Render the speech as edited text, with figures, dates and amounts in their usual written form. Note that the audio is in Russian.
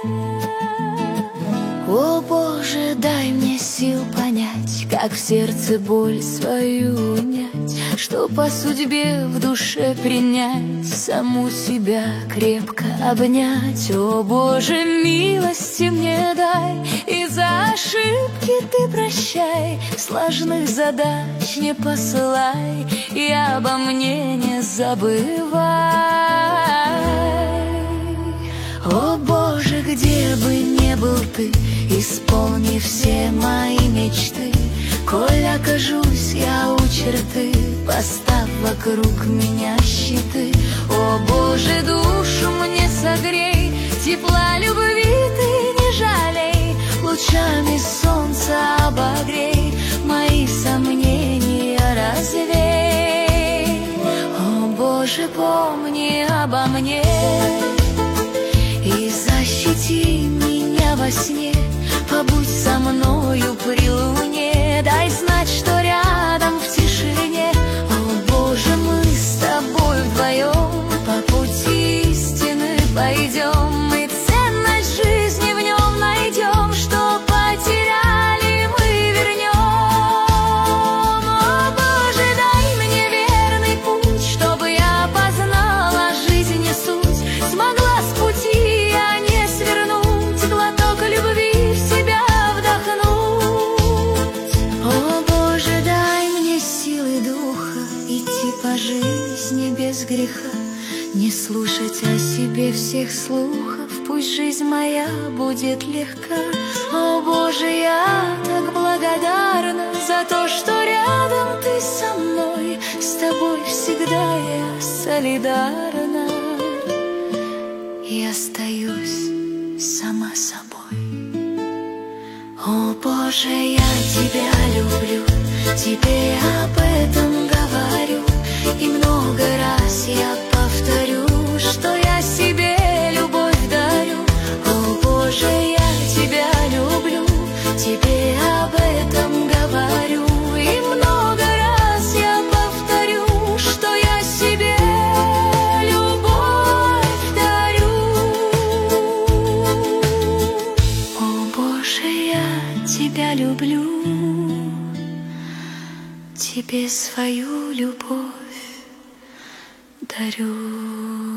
О Боже, дай мне сил понять, как в сердце боль свою унять, что по судьбе в душе принять, саму себя крепко обнять. О Боже, милости мне дай, и за ошибки ты прощай, сложных задач не посылай, и обо мне не забывай. О Боже, где бы ни был ты, исполни все мои мечты. Коль окажусь я у черты, поставь вокруг меня щиты. О Боже, душу мне согрей, тепла любви ты не жалей, лучами солнца обогрей, мои сомнения развей. О Боже, помни обо мне и защити меня во сне, побудь со мною при луне, дай знать, что рядом в тишине. О Боже, мы с тобой вдвоем по пути истины пойдем, и ценность жизни в нем найдем, что потеряли мы вернем. О Боже, дай мне верный путь, чтобы я познала жизнь и суть, смогла с пути я не свернуть, глоток любви в себя вдохнуть. О Боже, дай мне силы духа идти по жизни без греха, не слушать о себе всех слухов, пусть жизнь моя будет легка. О Боже, я так благодарна за то, что рядом ты со мной, с тобой всегда я солидарна и остаюсь сама собой. О Боже, я тебя люблю, тебе об этом говорю, и много раз я повторю, что я себе любовь дарю. О Боже, я тебя люблю, тебе об этом говорю, и много раз я повторю, что я себе любовь дарю. О Боже, я тебя люблю, тебе свою любовь дарю.